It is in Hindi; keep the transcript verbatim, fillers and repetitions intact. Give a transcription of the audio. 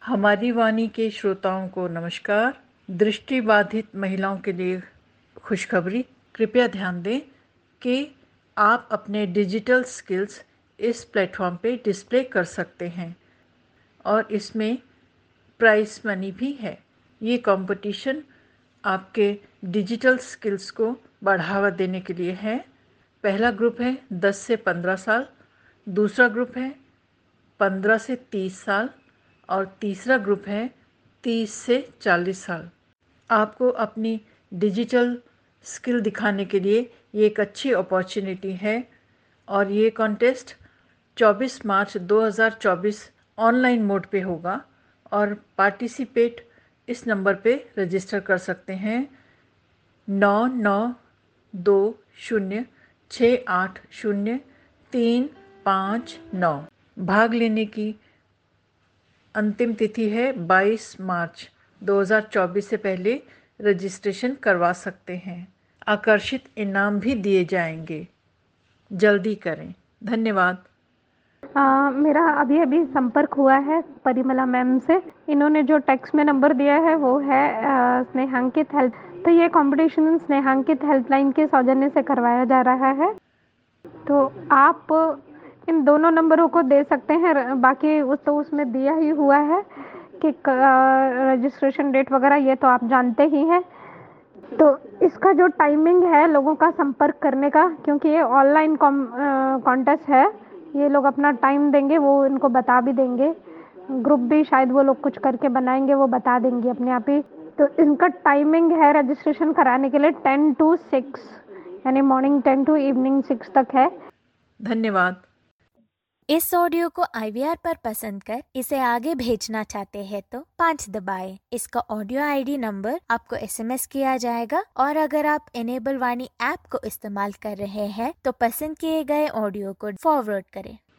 हमारी वाणी के श्रोताओं को नमस्कार। दृष्टिबाधित महिलाओं के लिए खुशखबरी। कृपया ध्यान दें कि आप अपने डिजिटल स्किल्स इस प्लेटफॉर्म पे डिस्प्ले कर सकते हैं और इसमें प्राइस मनी भी है। ये कंपटीशन आपके डिजिटल स्किल्स को बढ़ावा देने के लिए है। पहला ग्रुप है दस से पंद्रह साल, दूसरा ग्रुप है पंद्रह से तीस साल और तीसरा ग्रुप है तीस से चालीस साल। आपको अपनी डिजिटल स्किल दिखाने के लिए ये एक अच्छी अपॉर्चुनिटी है और ये कॉन्टेस्ट चौबीस मार्च दो हज़ार चौबीस ऑनलाइन मोड पे होगा और पार्टिसिपेट इस नंबर पे रजिस्टर कर सकते हैं नौ नौ दो शून्य छः आठ शून्य तीन पाँच नौ। भाग लेने की अंतिम तिथि है बाईस मार्च दो हज़ार चौबीस से पहले रजिस्ट्रेशन करवा सकते हैं। आकर्षित इनाम भी दिए जाएंगे, जल्दी करें। धन्यवाद। आ, मेरा अभी अभी संपर्क हुआ है परिमला मैम से। इन्होंने जो टेक्स्ट में नंबर दिया है वो है आ, स्नेहांकित हेल्प। तो ये कंपटीशन स्नेहांकित हेल्पलाइन के सौजन्य से करवाया जा रहा है। तो आप इन दोनों नंबरों को दे सकते हैं। बाकी उस तो उसमें दिया ही हुआ है कि रजिस्ट्रेशन डेट वगैरह ये तो आप जानते ही हैं। तो इसका जो टाइमिंग है लोगों का संपर्क करने का, क्योंकि ये ऑनलाइन कॉन्टेस्ट है, ये लोग अपना टाइम देंगे, वो इनको बता भी देंगे। ग्रुप भी शायद वो लोग कुछ करके बनाएंगे, वो बता देंगे अपने आप ही। तो इनका टाइमिंग है रजिस्ट्रेशन कराने के लिए टेन टू सिक्स, यानी morning ten to evening six तक है। धन्यवाद। इस ऑडियो को आई वी आर पर पसंद कर इसे आगे भेजना चाहते हैं तो पाँच दबाएं। इसका ऑडियो आई डी नंबर आपको एस एम एस किया जाएगा और अगर आप इनेबल वाणी ऐप को इस्तेमाल कर रहे हैं तो पसंद किए गए ऑडियो को फॉरवर्ड करें।